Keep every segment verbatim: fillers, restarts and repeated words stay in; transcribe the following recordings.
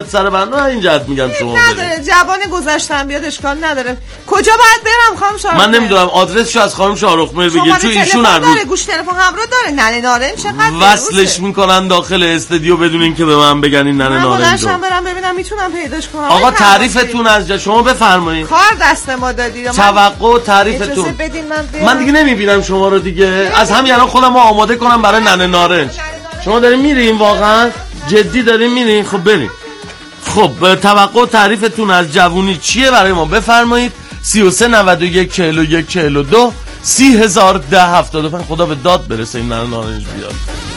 سر بنده این جهت میگم شما نداره جوان گذشتن بیاد اشکال نداره. کجا باید برم خانم شاهرخ؟ من نمیدونم آدرسشو از خانم شاهرخ مهر بگیر چون ایشون هر روز داره گوش تلفن همراه داره. ننه نارنج چقدر وصلش میکنن داخل استودیو بدون اینکه به من بگن این ننه نارنج من برم ببینم میتونم پیداش کنم. آقا تعریفتون از جا شما بفرمایید. کار دست ما دادید. توقع تعریفتون. من, من دیگه نمیبینم شما رو دیگه. از همین الان خودم رو آماده کنم برای ننه نارنج. شما دارین میرین واقعا؟ جدی دارین میرین؟ خب بریم. خب توقع تعریفتون از جوونی چیه برای ما بفرمایید. سی و سه نود و یک چهل و یک چهل و دو سی هزار ده هفتاد و پنج. خدا به داد برسه این ننه نارنج بیاد.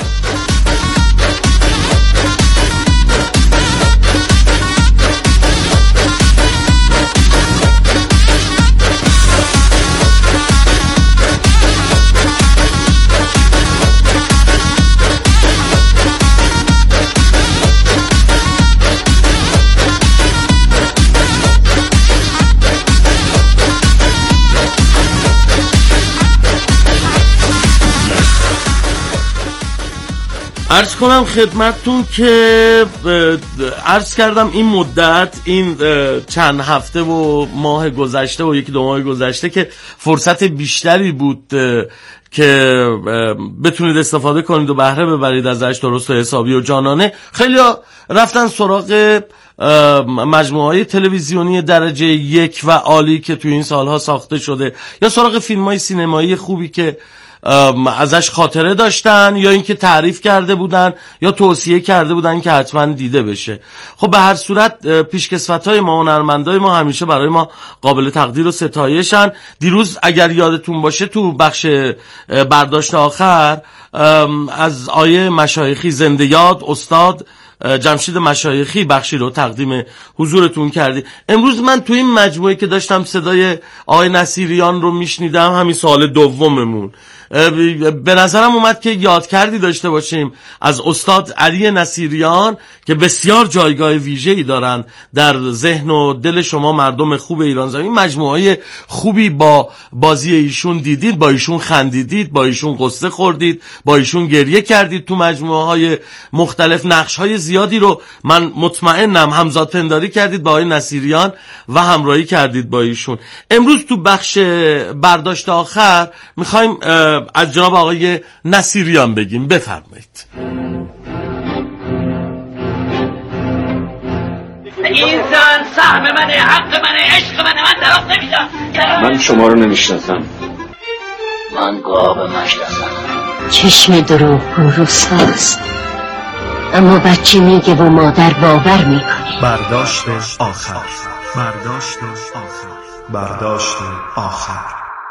عرض کنم خدمتتون که عرض کردم این مدت این چند هفته و ماه گذشته و یکی دو ماه گذشته که فرصت بیشتری بود که بتونید استفاده کنید و بهره ببرید ازش درست و حسابی و جانانه. خیلی رفتن سراغ مجموعه‌های تلویزیونی درجه یک و عالی که توی این سالها ساخته شده یا سراغ فیلم‌های سینمایی خوبی که ازش خاطره داشتن یا اینکه تعریف کرده بودن یا توصیه کرده بودن که حتما دیده بشه. خب به هر صورت پیشکسوت‌های ما و هنرمندای ما همیشه برای ما قابل تقدیر و ستایشن. دیروز اگر یادتون باشه تو بخش برداشت آخر از آیه مشایخی زنده یاد استاد جمشید مشایخی بخشی رو تقدیم حضورتون کردی. امروز من تو این مجموعه که داشتم صدای آقای نصیریان رو میشنیدم، همین سال دوممون، به نظرم اومد که یادکردی داشته باشیم از استاد علی نصیریان که بسیار جایگاه ویژه‌ای دارن در ذهن و دل شما مردم خوب ایران زمین. مجموعه خوبی با بازی ایشون دیدید، با ایشون خندیدید، با ایشون قصه خوردید، با ایشون گریه کردید. تو مجموعه های مختلف نقش های زیادی رو من مطمئنم همزاد پنداری کردید با آقای نصیریان و همراهی کردید با ایشون. امروز تو بخش برداشت آخر میخوایم از جناب آقای نصیریان بگیم. بفرمایید. این زن سهم منه، حق منه، عشق منه، من طرف نمیدم. من شما رو نمیشناسم. من گاو نشناسم. چشم دروغ گو رسواست، اما بچه میگه و مادر باور میکنه. برداشت آخر. برداشت آخر. برداشت آخر.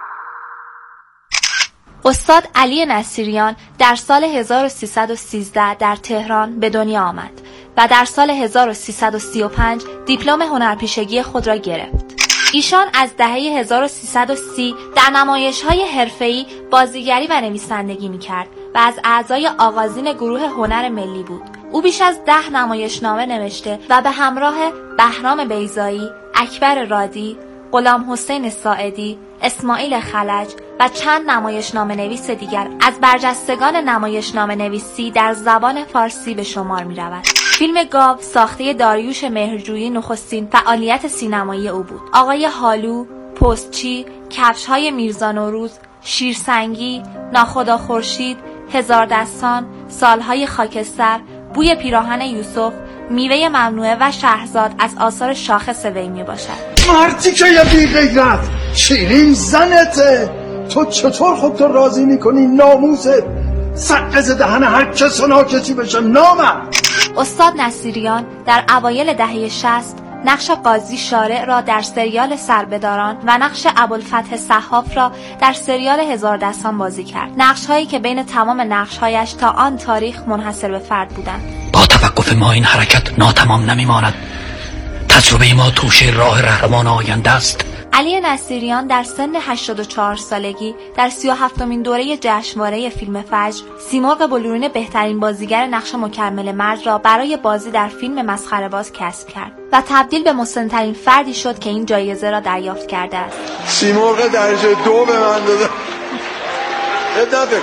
استاد علی نصیریان در سال هزار و سیصد و سیزده در تهران به دنیا آمد و در سال هزار و سیصد و سی و پنج دیپلم هنرپیشگی خود را گرفت. ایشان از دهه هزار و سیصد و سی در نمایش‌های حرفه‌ای بازیگری و نویسندگی می‌کرد و از اعضای آغازین گروه هنر ملی بود. او بیش از ده نمایشنامه نوشته و به همراه بهرام بیضایی، اکبر رادی، غلام حسین ساعدی، اسماعیل خلج و چند نمایشنامه نویس دیگر از برجستگان نمایشنامه نویسی در زبان فارسی به شمار می رود. فیلم گاو ساخته داریوش مهرجویی نخستین فعالیت سینمایی او بود. آقای هالو، پستچی، کفش‌های میرزا نوروز، شیرسنگی، ناخدا خورشید، هزار دستان، سالهای خاکستر، بوی پیراهن یوسف، میوه ممنوعه و شهرزاد از آثار شاخص وی می باشد. مردی که یه بی غیرت شیرین زنته، تو چطور خودتو راضی میکنی ناموست سقز دهن هر کس و ناکسی بشه نامرد. استاد نصیریان در اوایل دهه شصت نقش قاضی شارع را در سریال سربداران و نقش ابوالفتح صحاف را در سریال هزار دستان بازی کرد. نقش‌هایی که بین تمام نقش‌هایش تا آن تاریخ منحصر به فرد بودند. با توقف ما این حرکت ناتمام نمی‌ماند. تجربه ما توشه راه رهروان آینده است. علی نصیریان در سن هشتاد و چهار سالگی در سی و هفتمین دوره جشنواره فیلم فجر سیمرغ بلورین بهترین بازیگر نقش مکمل مرد را برای بازی در فیلم مسخره‌باز کسب کرد و تبدیل به مسن‌ترین فردی شد که این جایزه را دریافت کرده است. سیمرغ درجه دو به من داده. ادعا بگو.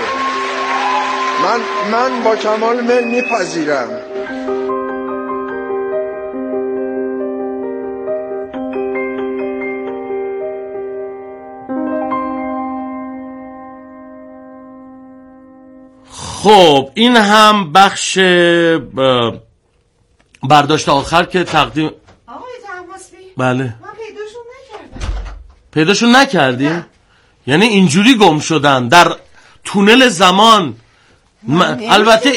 من من با کمال میل میپذیرم. خب این هم بخش برداشت آخر که تقدیم. آقای طهماسبی بله من پیداشون نکردم. پیداشون نکردیم؟ نه. یعنی اینجوری گم شدن در تونل زمان. من البته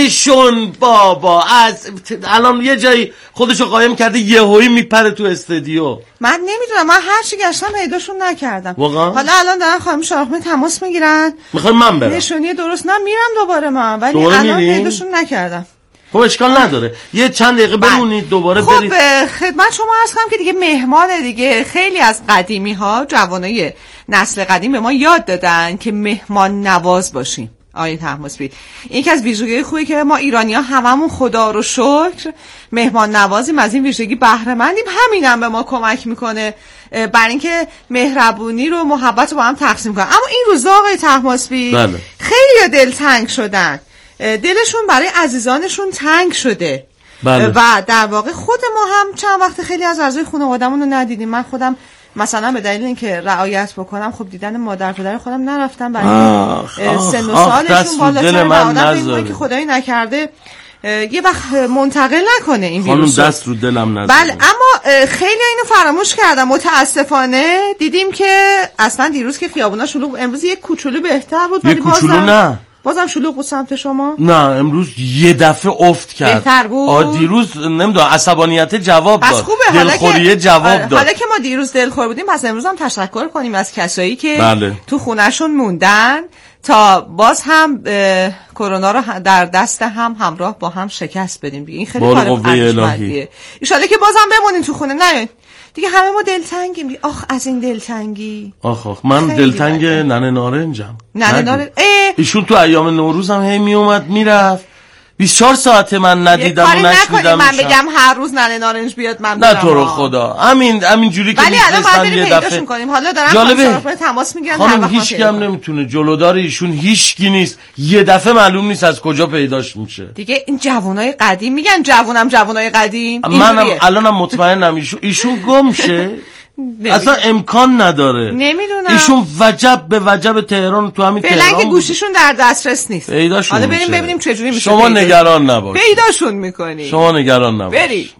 ایشون بابا از الان یه جایی خودشو قایم کرده یهویی میپره تو استودیو. من نمیدونم، من هر چی گشتم پیداشون نکردم واقعا. حالا الان دارن خانم شاهرخ تماس میگیرن. میخوام من برم نشونی درست نه میرم دوباره من، ولی دوباره الان میرین؟ پیداشون نکردم. خب اشکال نداره یه چند دقیقه بمونید دوباره خب برید. خب خدمت شما عرض کنم که دیگه مهمانه دیگه. خیلی از قدیمی ها جوانای نسل قدیم به ما یاد دادن که مهمان نواز باشیم. آیه طهماسبی این که از ویژگی خوبی که ما ایرانی ها هممون خدا رو شکر مهمان نوازیم، از این ویژگی بهره مندیم، همینم به ما کمک میکنه برای اینکه مهربونی رو محبت رو با هم تقسیم کنیم. اما این روزا آقای طهماسبی بله. خیلی دلتنگ شدن، دلشون برای عزیزانشون تنگ شده. بله. و در واقع خود ما هم چند وقت خیلی از اعضای خانواده‌مون رو ندیدیم. من خودم مثلا به دلیل اینکه رعایت بکنم خب دیدن مادر پدر خودم نرفتم، برای سن و سالشون بالاتر و آدم به که خدایی نکرده یه وقت منتقل نکنه این ویروس. خانم دست رو دلم نذاره. بله اما خیلی اینو فراموش کردم متاسفانه. دیدیم که اصلا دیروز که خیابونا شلوغ، امروز یک کوچولو بهتر بود ولی کوچولو نه بازم شلوغ بود سمت شما؟ نه امروز یه دفعه افت کرد. بهتر بود. آ دیروز نمیدونم عصبانیت جواب داد. دلخوری جواب داد. حالا که ما دیروز دلخور بودیم پس امروز هم تشکر کنیم از کسایی که بله. تو خونهشون موندن تا باز هم کرونا رو در دست هم همراه با هم شکست بدیم. این خیلی کار ارزشمندیه. ان شاءالله که بازم بمونین تو خونه. نه دیگه همه ما دلتنگیم. آخ از این دلتنگی. آخ آخ من دلتنگ ننه نارنجم. ننه نارنج ایشون تو ایام نوروز هم هی می اومد میرفت. بیست و چهار ساعت من ندیدم و نشنیدم. من بگم هر روز ننه نارنج بیاد من برم. نه تو رو خدا. همین همین جوری که می‌خواستن یه دفعه کنیم. حالا دارن جالبه تماس میگیرن هر وقت. هیچ کی هم نمیتونه جلودار ایشون هیچ کی نیست. یه دفعه معلوم نیست از کجا پیداش میشه. دیگه این جوانای قدیم میگن جوونم جوانای قدیم. منم الانم مطمئنم ایشون ایشون گم شه. اصلا امکان نداره. نمیدونم ایشون وجب به وجب تهران تو همین تهران فعلا که گوشیشون در دسترس نیست. پیداشون حالا بریم ببینیم چه جوری میشه. شما نگران نباش. پیداشون میکنی. شما نگران نباش. بریم.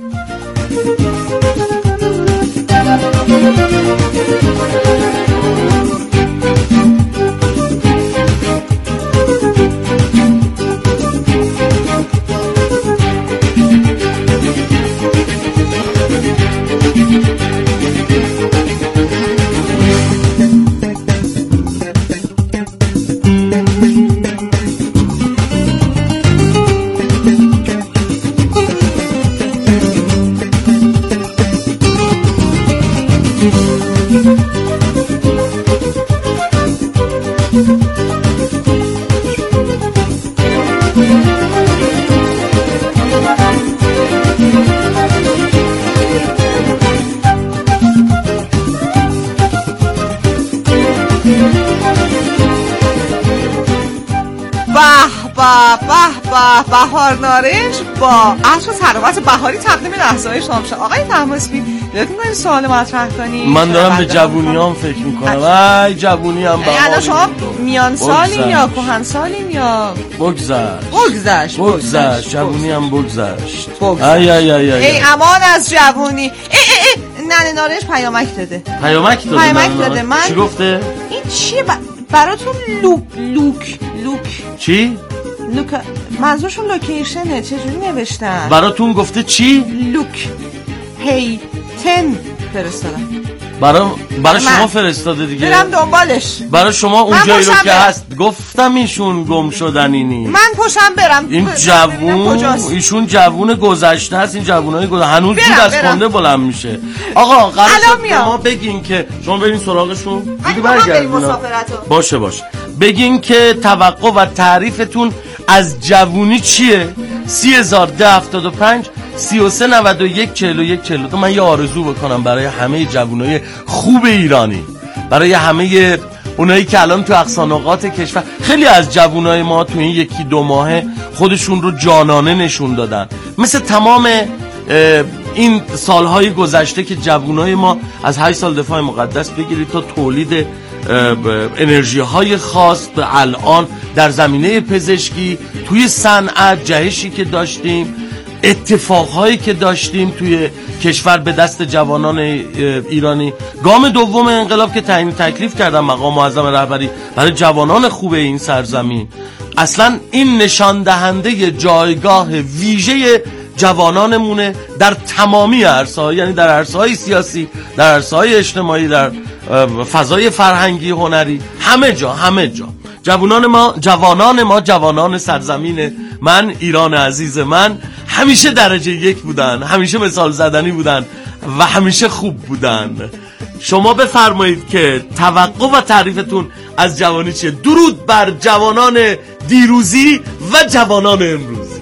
بهار نارنج با عصر ثروت بهاری تقدیم لحظه‌های شام شد. آقای طهماسبی یادتون میاد سوال مطرح کنیم؟ من دارم به جوونیام فکر میکنم. ای جوونی هم بهار. یعنی شما میان سالیم یا کهن سالیم یا بگذشت بگذشت بگذشت جوونی هم بگذشت. ای ای ای ای امان از جوونی. ای ای ننه نارنج پیامک داده. پیامک داده. پیامک داده. من چی گفته؟ این چیه براتون لوک لوک لوک چی؟ لوک منظورشون لوکیشنه. چجوری نوشتن؟ براتون گفته چی؟ لوک هی تن فرستادم. برای برای شما فرستاده دیگه. برم دنبالش. برای شما اونجایی رو که هست گفتم ایشون گم شدنی نیست. من پشم برم. این جوون ایشون جوون گذشته است. این جوونای گذشته هنوز دود از کنده بلند میشه. آقا قراره ما بگین که شما برین سراغشون. دیگه برگردین. باشه باشه. بگین که توقع و تعریفتون از جوونی چیه؟ سی هزار ده هفتاد و پنج سی و سه نود و یک چهل و یک چهل و دو. من یه آرزو بکنم برای همه جوونای خوب ایرانی، برای همه اونایی که الان تو اقصانقاط کشور، خیلی از جوونای ما تو این یکی دو ماه خودشون رو جانانه نشون دادن، مثل تمام این سالهای گذشته که جوونای ما از هشت سال دفاع مقدس بگیرید تا تولید انرژی های خاص الان در زمینه پزشکی، توی صنعت جهشی که داشتیم، اتفاقهایی که داشتیم توی کشور به دست جوانان ایرانی. گام دوم انقلاب که تعیین تکلیف کردن مقام معظم رهبری برای جوانان خوب این سرزمین، اصلا این نشان دهنده جایگاه ویژه جوانانمونه در تمامی عرصه‌ها، یعنی در عرصه‌های سیاسی، در عرصه‌های اجتماعی، در فضای فرهنگی، هنری، همه جا همه جا جوانان ما جوانان ما جوانان سرزمین من، ایران عزیز من، همیشه درجه یک بودن، همیشه مثال زدنی بودن و همیشه خوب بودن. شما بفرمایید که توقع و تعریفتون از جوانی چیه؟ درود بر جوانان دیروزی و جوانان امروزی.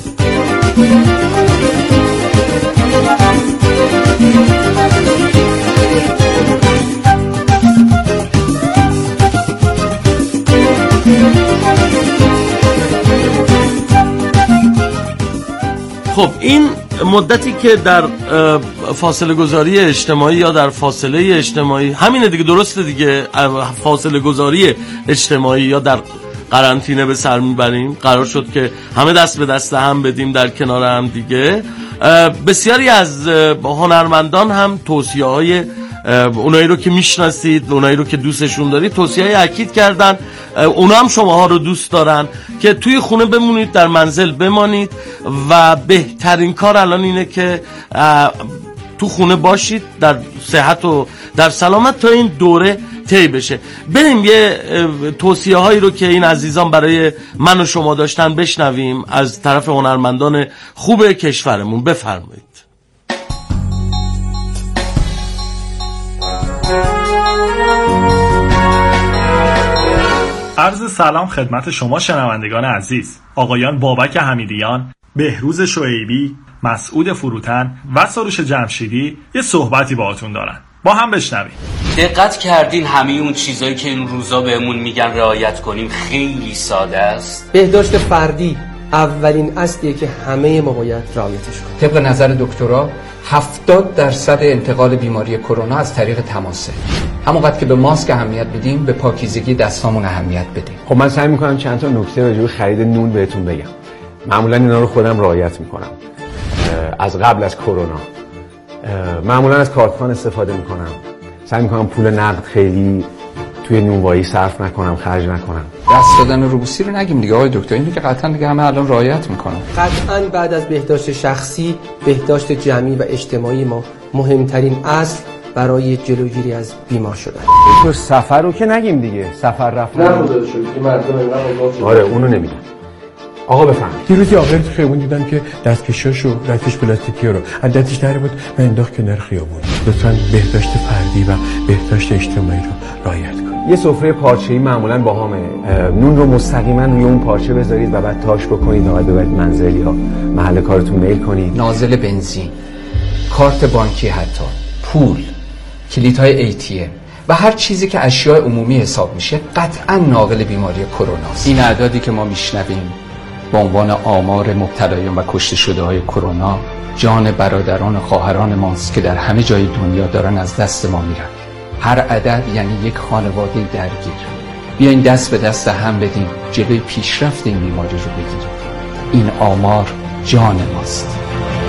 خب این مدتی که در فاصله گذاری اجتماعی یا در فاصله اجتماعی، همینه دیگه، درسته دیگه، فاصله گذاری اجتماعی یا در قرنطینه به سر میبریم، قرار شد که همه دست به دست هم بدیم در کنار هم دیگه. بسیاری از هنرمندان هم توصیه های اونایی رو که میشناسید، اونایی رو که دوستشون دارید، توصیه های اکید کردن، اونا هم شماها رو دوست دارن که توی خونه بمونید، در منزل بمانید و بهترین کار الان اینه که تو خونه باشید در صحت و در سلامت تا این دوره طی بشه. بریم یه توصیه هایی رو که این عزیزان برای من و شما داشتن بشنویم از طرف هنرمندان خوب کشورمون. بفرمایید. عرض سلام خدمت شما شنوندگان عزیز. آقایان بابک حمیدیان، بهروز شعیبی، مسعود فروتن و سروش جمشیدی یه صحبتی باهاتون دارن. با هم بشنویم. دقت کردین همه اون چیزایی که این روزا بهمون میگن رعایت کنیم خیلی ساده است؟ بهداشت فردی اولین اصلیه که همه ما باید رعایتش کنیم. طبق نظر دکترا هفتاد درصد انتقال بیماری کرونا از طریق تماسه. همونقدر که به ماسک اهمیت بدیم، به پاکیزگی دستامون اهمیت بدیم. خب من سعی میکنم چند تا نکته راجع به خرید نون بهتون بگم. معمولا اینا رو خودم رعایت میکنم از قبل از کرونا. معمولا از کارتخوان استفاده میکنم. سعی میکنم پول نقد خیلی توی نونوایی صرف نکنم، خرج نکنم. دست دادن روبوسی رو نگیم دیگه آقای دکتر، اینو که قطعا دیگه همه الان رعایت میکنن. قطعا بعد از بهداشت شخصی، بهداشت جمعی و اجتماعی ما مهمترین اصل برای جلوگیری از بیمار شدن. تو سفر رو که نگیم دیگه، سفر رفتن نموده شد که مردم اینقدر. آره اونو نمیگم. آقا بفرمایید. دیروز یه آقای تو خیابون دیدم که دستکشاشو، دستکش پلاستیکی رو از دستش در بود و انداخت کنار خیابون. لطفاً بهداشت فردی و بهداشت اجتماعی رو رعایت کنید. یه سفره پارچه‌ای معمولاً باهامه. نون رو مستقیما روی اون پارچه بذارید و بعد تاش بکنید و بعد ببرید منزل یا محل کارتون میل کنید. نازل بنزین، کارت بانکی، حتی پول، کلیدهای ای تی ام و هر چیزی که اشیاء عمومی حساب میشه قطعاً ناقل بیماری کرونا است. این اعدادی که ما میشنویم به عنوان آمار مبتلایان و کشته شده های کرونا جان برادران و خواهران ماست که در همه جای دنیا دارن از دست ما میرن. هر عدد یعنی یک خانواده درگیر. بیاین دست به دست هم بدیم جلوی پیشرفت این بیماری رو بگیریم. این آمار جان ماست.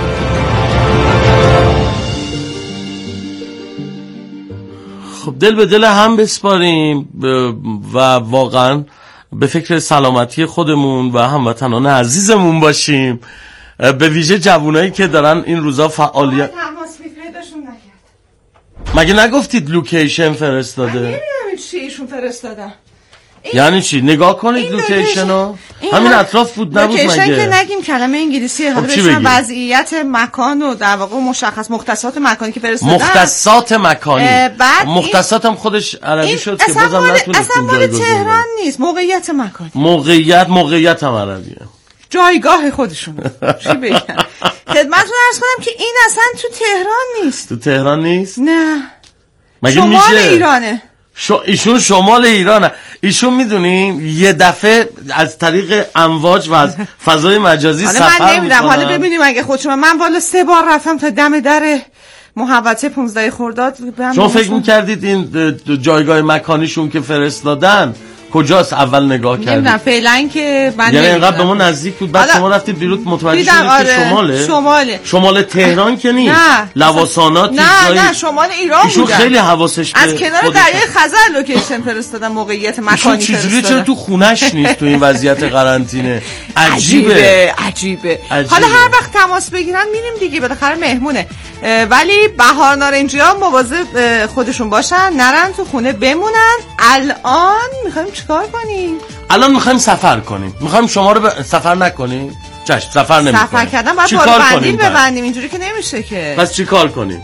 خب دل به دل هم بسپاریم و واقعا به فکر سلامتی خودمون و هموطنان عزیزمون باشیم، به ویژه جوانایی که دارن این روزا فعالیت. تماس پیداشون نکرد. مگه نگفتید لوکیشن فرستاده؟ من نمیدونم چی ایشون فرستادن. یعنی چی؟ نگاه کنید لوکیشنو. همین اطراف بود نبود مگه؟ لوکیشن که نگیم کلمه انگلیسیه، حالا بهشون وضعیت مکان و در واقع مشخص مختصات مکانی که فرستادن. مختصات مکانی. مختصات هم خودش عربی شد که بازم نتونستیم اصلا مال تهران نیست، موقعیت مکانی. موقعیت موقعیت هم عربیه. جایگاه خودشون. چی بگم؟ خدمتتون عرض کنم که این اصلا تو تهران نیست. تو تهران نیست؟ نه. مگه شمال میشه؟ ایرانه. شو ایشون شمال ایرانه. ایشون میدونین یه دفعه از طریق امواج و از فضای مجازی سفر میکنن. حالا من نمیدونم، حالا ببینیم اگه خودشون. من والا سه بار رفتم تا دم در محوطه پانزده خرداد. شما فکر می‌کردید این جایگاه مکانیشون که فرستادن کجاست؟ اول نگاه کردید؟ نمیدونم فعلا که من یعنی اینقدر به ما نزدیک بود، بعد شما رفتید بیرون متوجه شدید آره که شماله؟ شماله شمال تهران که نیست. نه لواسانات نه جایی... نه شمال ایران ایشون بودن. خیلی حواسش به از کنار دریای خزر لوکیشن فرستادن، موقعیت مکانی فرستادن. چرا تو خونش نیست تو این وضعیت قرنطینه؟ عجیبه عجیبه عجیبه, عجیبه. حالا هر وقت تماس بگیرن میریم دیگه، بالاخره مهمونه. ولی بهار نارنجی‌ها مواظب خودشون باشن، نرن تو خونه بمونن. الان میخوایم چیکار کنیم؟ الان میخوایم سفر کنیم. میخوایم شما رو ب... سفر نکنیم. چشم سفر نمی‌کنیم. سفر کردن باید بارو بندیل ببندیم، اینجوری که نمیشه که. پس چیکار کنیم؟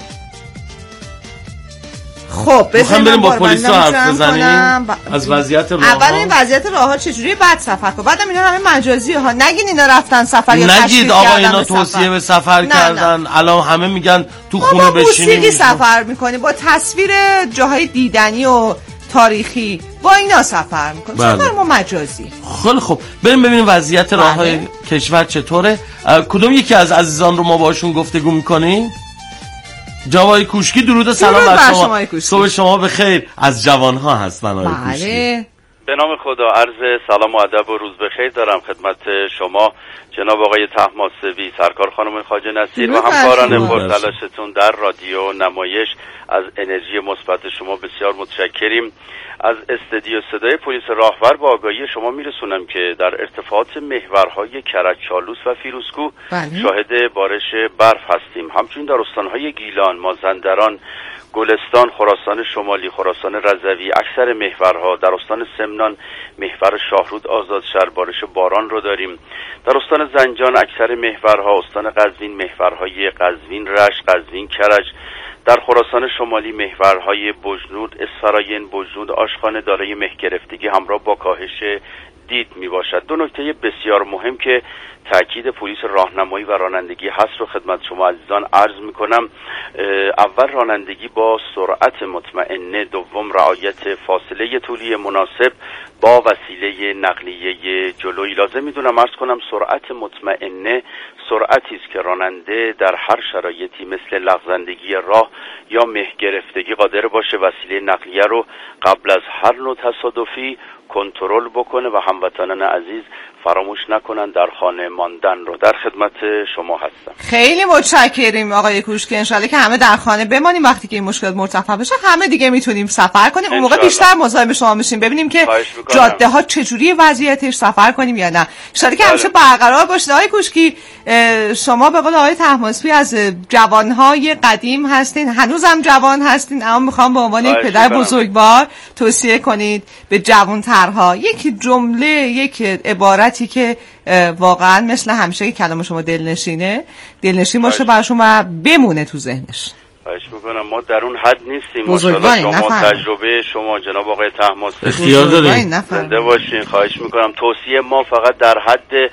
خب بذاریم بریم با پلیس حرف بزنیم ب... از وضعیت راه. اول این وضعیت راه‌ها چجوریه بعد سفر کن. بعدم اینا همه مجازیه ها. نگین اینا رفتن سفر یا تشریف نگید آقا اینا توصیه به سفر نه کردن. نه. الان همه میگن تو خونه بشینیم. موسیقی سفر می‌کنی با تصویر جاهای دیدنی و تاریخی، با اینا سفر می‌کنیم. سفر ما مجازی. خیلی خب بریم ببینیم وضعیت راه‌های کشور چطوره. کدوم یکی از عزیزان رو ما باشون گفتگو می‌کنیم؟ جوای کوشکی درود و سلام بر شما. صبح شما بخیر. از جوانها هستن آقای کوشکی. به نام خدا عرض سلام و ادب و روز بخیر دارم خدمت شما جناب آقای طهماسبی، سرکار خانم خواجه نصیر و همکاران پرتلاشتون در رادیو نمایش. از انرژی مثبت شما بسیار متشکریم. از استدیو صدای پلیس راهور با آگاهی شما میرسونم که در ارتفاعات محورهای کرج، چالوس و فیروزکوه شاهد بارش برف هستیم. همچنین در استانهای گیلان، مازندران، گلستان، خراسان شمالی، خراسان رضوی، اکثر محورها، در استان سمنان محور شاهرود آزادشهر بارش باران رو داریم. در استان زنجان اکثر محورها، استان قزوین محورهای قزوین، رشت، قزوین، کرج. در خراسان شمالی محورهای بجنود، اسفراین، بجنود، آشخانه دارای مه گرفتگی همراه با کاهش دید می باشد. دو نکته بسیار مهم که تأکید پلیس راهنمایی و رانندگی هست رو خدمت شما عزیزان عرض می کنم. اول رانندگی با سرعت مطمئنه، دوم رعایت فاصله طولی مناسب با وسیله نقلیه جلویی. لازم میدونم عرض کنم سرعت مطمئنه سرعتی است که راننده در هر شرایطی مثل لغزندگی راه یا مه گرفتگی قادر باشه وسیله نقلیه رو قبل از هر نوع تصادفی کنترل بکنه و هموطنان عزیز فراموش نکنن در خانه ماندن رو. در خدمت شما هستم. خیلی متشکریم آقای کوشکی. انشالله که همه در خانه بمانیم، وقتی که این مشکلات مرتفع بشه همه دیگه میتونیم سفر کنیم. اون موقع بیشتر مزاحم شما میشیم ببینیم که جاده ها چجوری وضعیتش، سفر کنیم یا نه. انشالله که همیشه برقرار باشه. آقای کوشکی شما به قول آقای طهماسبی از جوانهای قدیم هستین، هنوزم جوان هستین، اما میخوام به عنوان یک پدر بزرگوار توصیه کنید به جوانترها یک جمله، یک عبارت که واقعا مثل همیشه که کلام شما دلنشینه دلنشین باشه براشون و بمونه تو ذهنش. خواهش میکنم. ما در اون حد نیستیم. ماشاءالله شما نفر. تجربه شما جناب آقای طهماسبی اختیار دارین. زنده باشین. خواهش میکنم. توصیه ما فقط در حد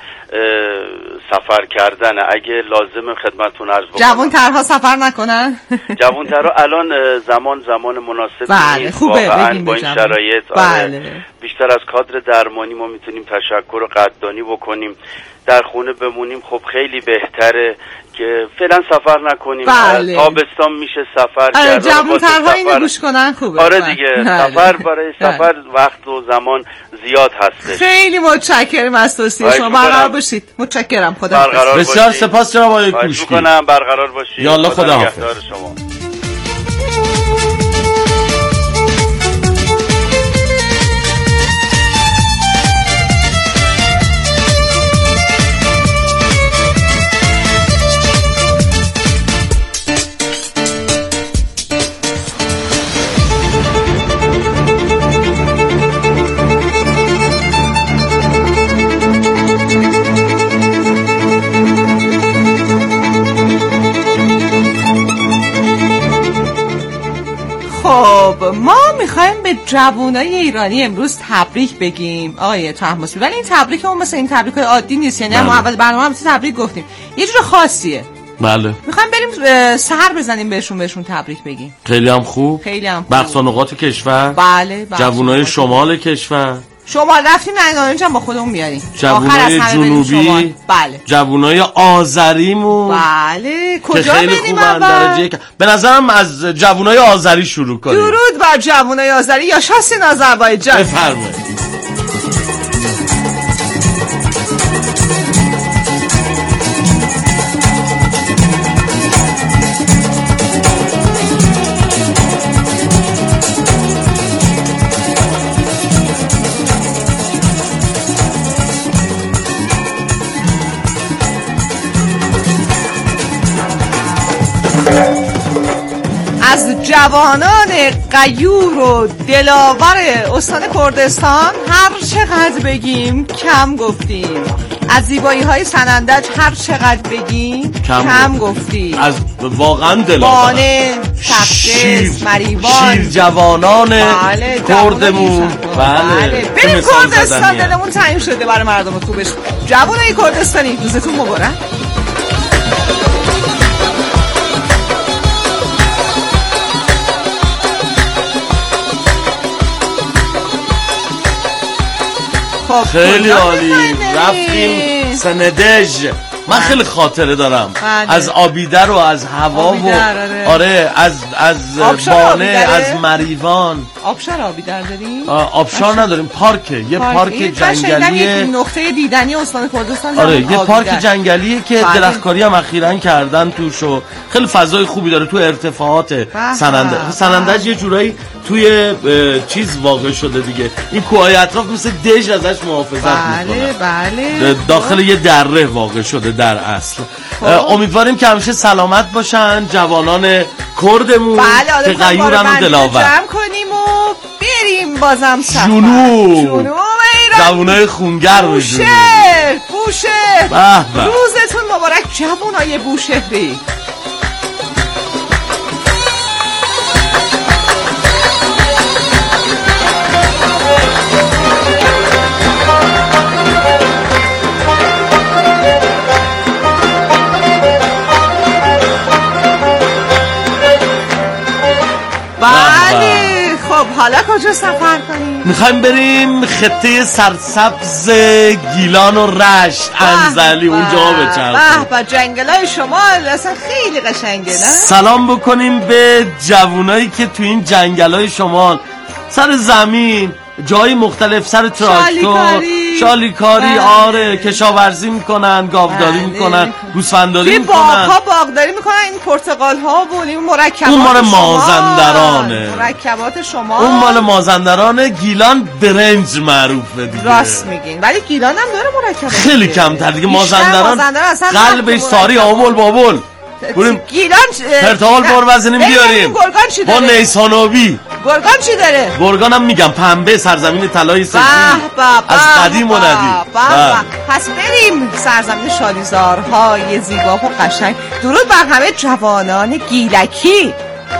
سفر کردن. اگه لازم خدمتتون عرض بکنم جوان‌ترها سفر نکنن. جوان‌ترها الان زمان زمان مناسب بله نیست. خوبه واقعا با این شرایط بله. بیشتر از کادر درمانی ما میتونیم تشکر و قدردانی بکنیم. در خونه بمونیم خب خیلی بهتره که فعلا سفر نکنیم. بله. تابستان میشه سفر کرد. جوان‌ترها اینو گوش کنن خوبه. آره دیگه بله. سفر برای سفر بله. وقت و زمان زیاد هستش. خیلی متشکرم از توصیه شما. برقرار باشید. متشکرم. خدا بسیار سپاس جناب آقای کوشکی. میکنم برقرار باشید. یا الله خدا حافظ. شما. خب ما میخوایم به جوانای ایرانی امروز تبریک بگیم آقای طهماسبی، ولی این تبریک اون مثل این تبریک‌های عادی نیست. یعنی ما اول برنامه هم تبریک گفتیم، یه جور خاصیه. بله میخوایم بریم سر بزنیم بهشون بهشون تبریک بگیم. خیلی هم خوب. خیلی هم خوب. بخش نقاط کشور. بله. جوانای شمال کشور. شما رفتیم نه نارنج هم با خودمون میاریم. جوونای جنوبی، بله. جوونای آذریمون، بله. کجا خیلی بریم خوبن درجه. به نظرم از جوونای آذری شروع کنیم. درود بر جوونای آذری یا شاسین آذربایجان. بفرمایید. از جوانان غیور و دلاور استان کردستان هر چقدر بگیم کم گفتیم. از زیبایی های سنندج هر چقدر بگیم کم, کم گفتیم. از واقعا دلاور بانه، تقدس، مریوان، شیر جوانان بله کردمون. بله, بله. بریم کردستان، دلمون تنگ شده برای مردم خوبش. جوانای کردستانی روزتون مبارک. خیلی عالی. رفتیم سندج. من خیلی خاطره دارم بله. از آبیدر و از هوا و آره. آره از از بانه، از مریوان. آبشار آبیدر داریم؟ آبشار نداریم، پارکه، یه پارک, پارک جنگلیه. نقطه دیدنی استان کردستان. آره یه پارک جنگلیه که بله. درختکاری هم اخیراً کردن توش و خیلی فضای خوبی داره تو ارتفاعات سنندج. سنندج یه جورایی توی چیز واقع شده دیگه. این کوههای اطراف مثل دژ ازش محافظت میکنه. بله بله. داخل یه دره واقع شده در اصل. امیدواریم که همیشه سلامت باشن جوانان کردمون بله. که غیورن و دلاور. جمع کنیم و بریم بازم سفر. جنوب. جنوب ایران. جوانای خونگر و بوشهر. بوشهر. روزتون مبارک جوانای بوشهری. بله. خب حالا کجا سفر کنیم؟ میخوایم بریم خطه سرسبز گیلان و رشت انزلی اونجا بچرخیم. به به جنگلای شمال اصلا خیلی قشنگه نه؟ سلام بکنیم به جوونایی که تو این جنگلای شمال سر زمین جای مختلف سر تراکتور شالیکاری آره کشاورزی میکنن، گاوداری میکنن، گوسفنداری میکنن، باغ‌ها باغداری میکنن. این پرتقال ها و این مرکبات اون مال مازندرانه. مرکبات شما اون مال مازندرانه. گیلان برنج معروفه دیگه. راست میگین ولی گیلان هم داره مرکبات خیلی کمتر دیگه. مازندران قلبش ساری آبول بابول. بریم گیلان پرتقال پروزنیم بیاریم. گرگان چی داره؟ با نیسانوی. گرگان چی داره؟ گرگان هم میگم پنبه سرزمین طلای سفید از قدیم و ندیم. پس بریم سرزمین شالیزارهای زیبا و قشنگ. درود بر همه جوانان گیلکی.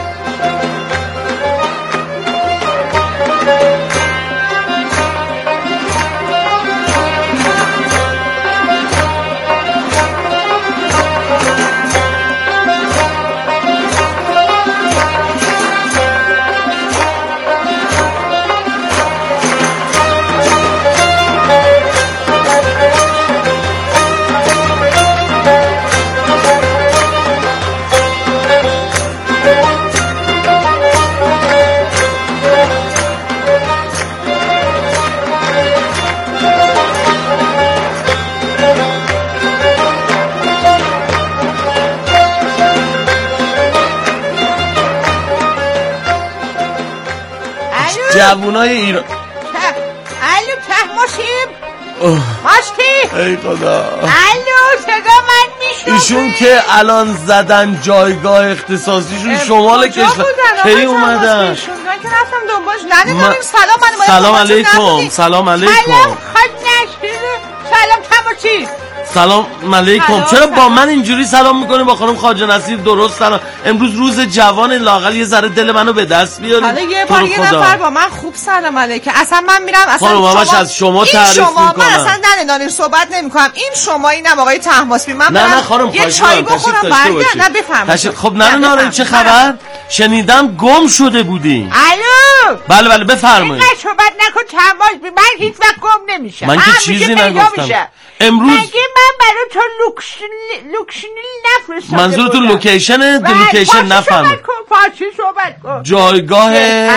جوونای ایران. الو تحماسیم ماستی ای خدا. الو صدا من میشنوی؟ ایشون که الان زدن جایگاه اختصاصیشون شمال کشور کی اومدن؟ که رفتم دنبالش ندیدم. سلام من سلام علیکم. سلام علیکم. سلام خد نشید. سلام تماسی. سلام علیکم. چرا با من اینجوری سلام میکنی؟ با خانم خواجه نصیر درست سلام. امروز روز جوان لااقل یه ذره دل منو به دست بیارید. حالا یه بار یه نفر با من خوب سلام علیکم. اصلا من میرم اصلا خانم شما از شما تعریف میکنم. من اصلا نه نه نه صحبت نمیکنم. این شما اینم آقای طهماسبی. من نه نه خانم یه چای بخورم برگرد. نه بفرمایید. خب نه نه نه چه خبر؟ شنیدم گم شده بودین. الو بله بله بفرمایید. اینقدر صحبت نکن تماس بی، من هیچ وقت گم نمیشم. من که چیزی نگفتم. امروز مگه من برای تو لوکشن لوکشنی نفرستاده منظور تو لوکیشنه؟ لوکیشن نفهمم. صحبت کن فارسی صحبت کن. جایگاه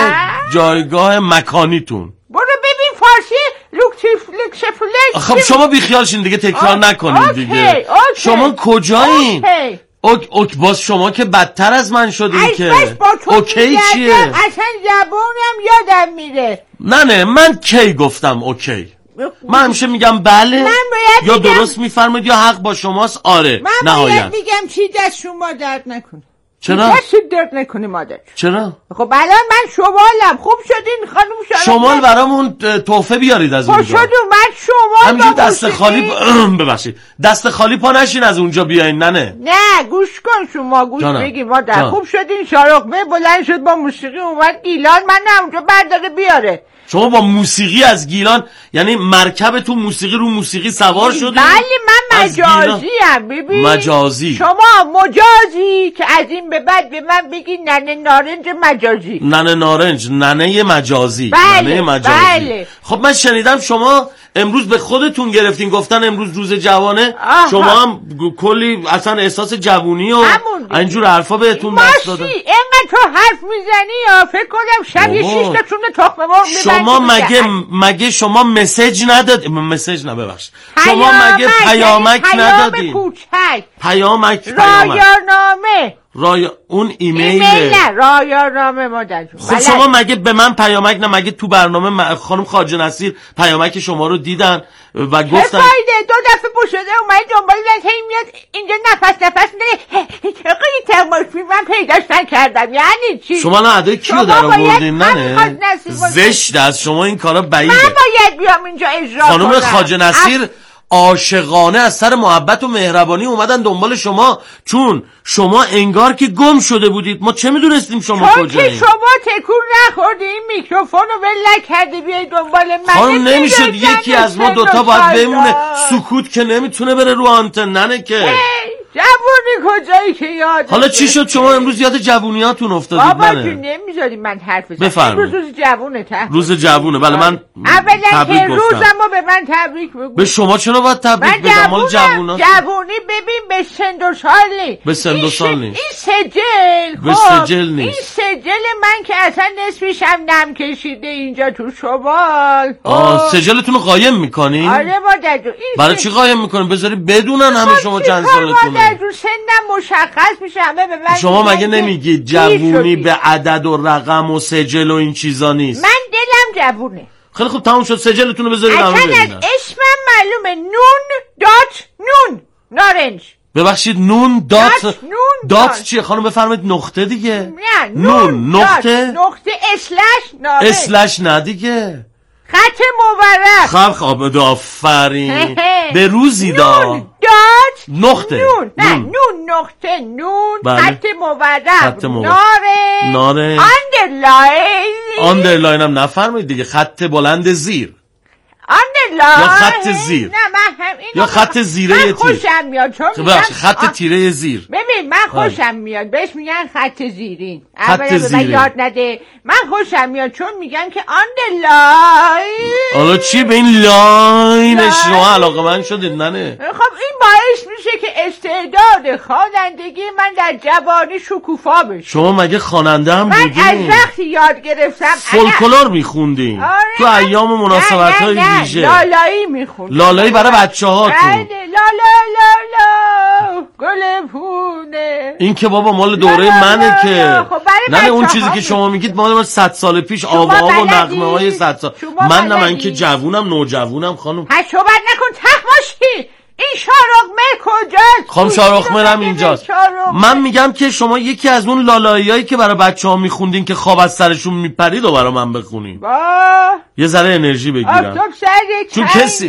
جایگاه مکانیتون. برو ببین فارسی لوکشفلش. خب شما بیخیال شین دیگه، تکرار نکنید دیگه. اوکی. شما کجایین؟ اوکی. اوک اوک باز شما که بدتر از من شدین که. اوکی چیه؟ اصلا زبونم یادم میره. نه نه من کی گفتم اوکی؟ من همیشه میگم بله من یا میگم... درست میفرمایید یا حق با شماست. آره من نهایت باید میگم چی دست شما درد نکنه. چرا؟ دست درد نکنه مادر. چرا؟ خب الان من شمالم. خوب شدین خانم شما. شمال برامون تحفه بیارید از اونجا. خوب شد اومد شمال. همینجور دست خالی ببخشید دست خالی پا نشین از اونجا بیاین. نه نه نه گوش کن شما گوش بگی مادر. خوب شدین شارقمه بلند شد با موسیقی اومد گیلان. من نه اونجا برداره بیاره. شما با موسیقی از گیلان یعنی مرکب تو موسیقی رو موسیقی سوار شدی؟ بله من مجازی ام. ببین مجازی شما مجازی که از این به بعد به من بگی ننه نارنج مجازی. ننه نارنج ننه مجازی. بله ننه مجازی. بله. خب من شنیدم شما امروز به خودتون گرفتین گفتن امروز روز جوانه. آها. شما هم کلی اصلا احساس جوونی و اینجور حرفا بهتون دست دادن. ماشی اینقدر تو حرف میزنی یا فکر کنم شب یه شیش تا چونه تخمه مرغ میبندی. شما مگه مگه شما مسیج نداد مسیج نه ببخشید شما مگه پیامک ندادین؟ کوچک پیامک رایانامه رای اون ایمیل نه رایانامه مادر. خب شما مگه به من پیامک نه مگه تو برنامه خانم خواجه نصیر پیامک شما رو دیدن و گفتن چه فایده؟ دو دفعه بوشده اومد دنبال من هی میاد اینجا نفس نفس میده. چقدر تماشی من پیداش نکردم یعنی چی؟ شما نه ادای کیو در آوردین؟ نه زشت از شما این کارا بعیده. من باید بیام اینجا اجرا خانم خواجه نصیر عاشقانه از سر محبت و مهربانی اومدن دنبال شما چون شما انگار که گم شده بودید. ما چه میدونستیم شما کجایین؟ چون که شما تکون نخوردی این میکروفون رو ول نکردی بیای دنبال من. خانم نمیشد یکی از ما دوتا باید بمونه. سکوت که نمیتونه بره رو آنتن. ننه که جوونی کجایی که یاد. حالا چی شد شما امروز یاد جوونیاتون افتادید؟ بابا تو نمیذاری من حرف بزنم. امروز روز جوونه ته. روز جوونه بله من اولا که روزمو به من تبریک بگو. به شما چرا باید تبریک بگم؟ مال جوونا جوونی ببین به سن و سالی. به سن و سال نیست. این سجل به سجل نیست. این سجل من که اصلا نصفش هم نم کشیده اینجا تو شمال. آه سجلتون رو قایم میکنین؟ آره مادر جون. برای چی قایم میکنین؟ بذاری بدونن همه شما چند سالتونه. مادر جون سنم مشخص میشه همه به من. شما مگه نمیگید جوونی به عدد و رقم و سجل و این چیزا نیست؟ من دلم جوونه. خیلی خوب تموم شد سجلتون رو بذارید همه ببینن. اصلا از اسمم معلومه نون دات نون نارنج. ببخشید نون دات دات, دات چیه خانم بفرمایید نقطه دیگه. نه نون نقطه نقطه اسلش نارنج. اسلش نه دیگه خط مورخ. خب خب آفرین به روزی دا نون دات نقطه نون نه نون نقطه نون بله. خط مورخ خط مورخ نارنج نارنج آندرلاین آندرلاین هم نفرمایید دیگه خط بلند زیر آندرلاین یا خط زیر نه من هم یا خط زیره من خوشم میاد چون میگم خط تیره زیر. ببین من خوشم میاد بهش میگن خط زیرین. خط زیرین یاد نده. من خوشم میاد چون میگن که آندرلاین. حالا چی به این لاینش شما علاقه من شدید؟ نه خب این باعث میشه که استعداد خوانندگی من در جوانی شکوفا بشه. شما مگه خواننده هم بودین؟ من از وقتی یاد گرفتم فولکلور میخوندین. آره تو ایام و مناسبت های ویژه لالایی میخوندم. لالایی برای بچه هاتون. لا لا لا لا گل پونه. این که بابا مال دوره منه که نه اون چیزی که شما میگید مال صد سال پیش آوا و نغمه های صد سال. من نه من که جوونم نوجوونم خانم. ها صحبت نکن تحماشی. این شارقمه کجاست؟ خانم شارقمه هم اینجاست. من میگم که شما یکی از اون لالاییایی که برای بچه ها میخوندین که خواب از سرشون میپرید و برای من بخونین. با یه ذره انرژی بگیرم. آفتاب سر چنگ کسی...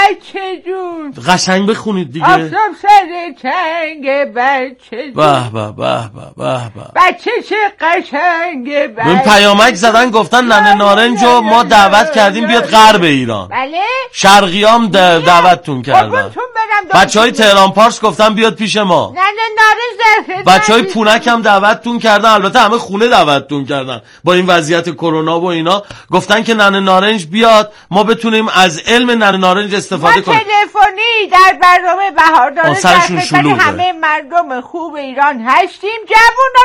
بچه جون. قشنگ بخونید دیگه. آفتاب سر چنگ بچه جون. به به به به به بچه چه قشنگ بچه. من پیامک زدن گفتن ننه نارنج و ما دعوت کردیم بیاد غرب ایران. بله. شرقیام دعوتتون کردن. تو برم بچهای تهران پارس گفتن بیاد پیش ما. نه نه نارنج در بچهای پونک هم دعوتتون کردن، البته همه خونه دعوتتون کردن با این وضعیت کرونا و اینا، گفتن که ننه نارنج بیاد ما بتونیم از علم ننه نارنج استفاده کنیم. ما تلفنی در برنامه بهاردار در خدمت همه مردم خوب ایران هستیم. جوونا